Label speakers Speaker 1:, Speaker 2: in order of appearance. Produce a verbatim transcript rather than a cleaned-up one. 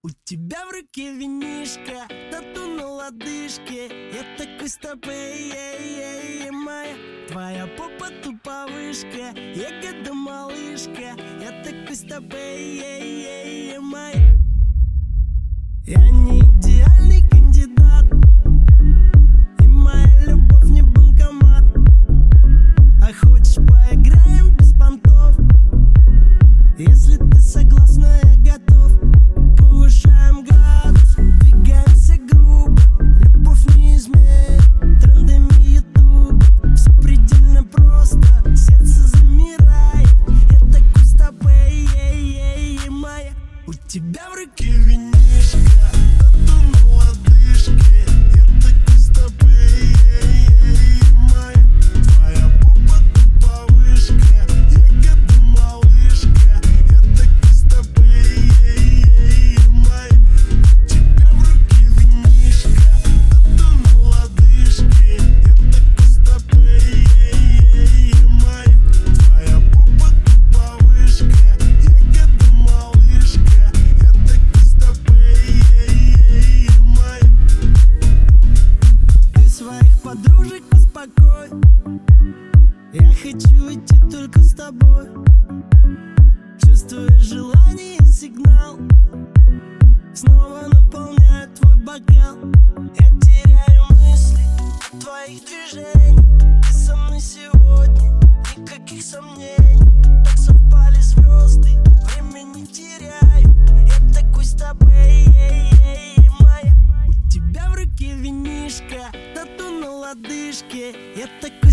Speaker 1: У тебя в руке винишка, тату на лодыжке. Я такой с тобой, ей-ей, моя. Твоя попа тупо вышка, ягода малышка. Я такой с тобой, ей-ей, моя. Я не идеальный кандидат, и моя любовь не банкомат. А хочешь, поиграем без понтов? Если ты согласна, я готов. Повышаем градус, двигаемся грубо. Любовь не измерит трендами ютуба. Все предельно просто, сердце замирает. Я такой с тобой, ей-ей, моя. У тебя в руке винишка, тату на лодыжке. Я такой с тобой, ей-ей, моя. Твоя попа тупо вышка, ягода малышка. Я такой с тобой, ей-ей, моя. У тебя в руке винишка, тату на лодыжке. Я такой с тобой, ей-ей, моя. Твоя попа тупо вышка, ягода малышка. Я такой с тобой, ей-ей, моя. Ты своих подружек успокой, я хочу идти только с тобой. Чувствую желание и сигнал, снова наполняю твой бокал. Я теряю мысли от твоих движений. Ты со мной сегодня, никаких сомнений. Так совпали звезды, время не теряю. Я такой с тобой, ей-ей, моя. У тебя в руке винишка, тату на лодыжке. Я такой